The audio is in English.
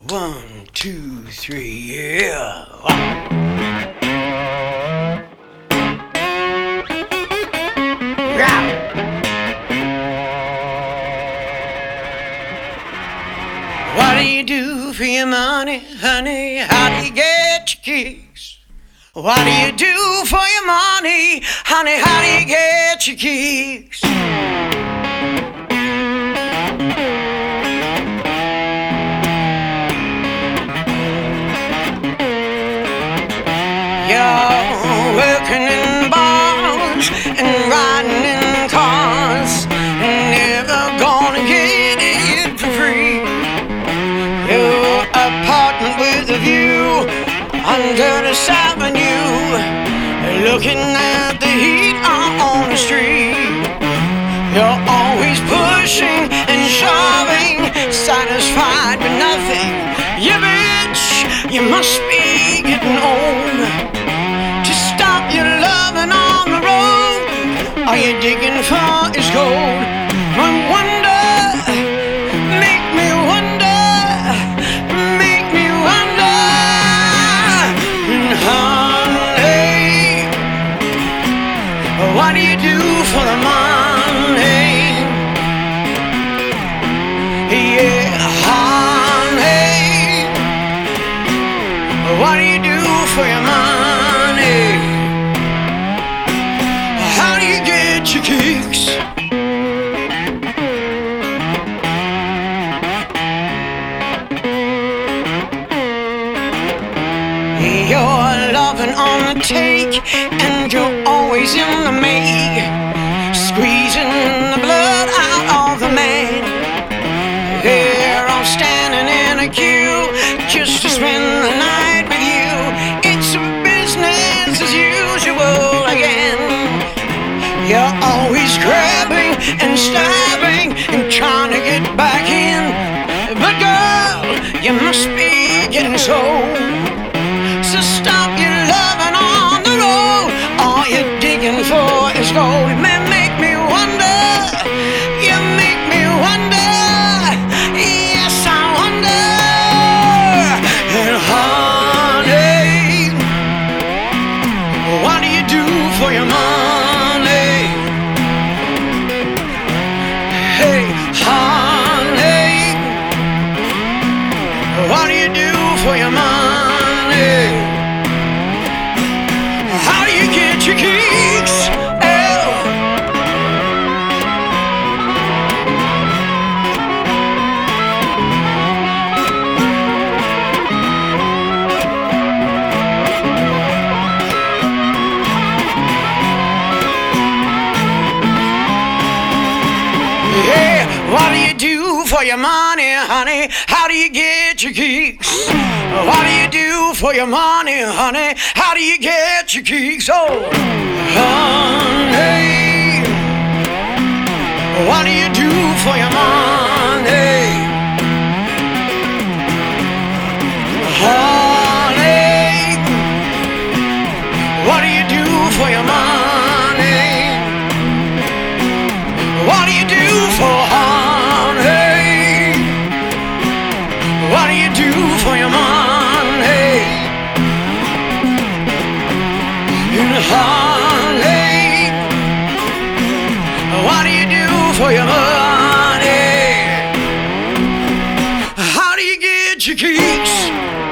One, two, three, yeah. What do you do for your money, honey? How do you get your kicks? What do you do for your money, honey? How do you get your kicks? You're working in bars and riding in cars, never gonna get it for free. Your apartment with a view under the avenue, looking at the heat on the street. You're always pushing and shoving, satisfied with nothing. You bitch, you must be getting old to stop your loving on the road. Are you digging for his gold? I wonder, make me wonder, make me wonder. Honey, what do you do for the money? Yeah, honey, what do you do for your money? How do you get your kicks? You're loving on the take, and you're always in the make, squeezing the blood out of the man. Here I'm standing in a queue just to spend the night with you. It's business as usual again. You're always grabbing and stabbing and trying to get back in. But girl, you must be getting so. So stop your loving on the road. All you're digging for is gold. It may make me wonder. You make me wonder. Yes, I wonder. And honey, what do you do for your money? Hey, honey, what do you do for your money? How do you get your kicks? Yeah, what do you do for your money, honey? How do you get your kicks? What do you do for your money, honey? How do you get your kicks? Oh, honey, what do you do for your money? Honey, what do you do for your money? What do you do for honey? What do you do for your money? And honey, what do you do for your money? How do you get your kicks?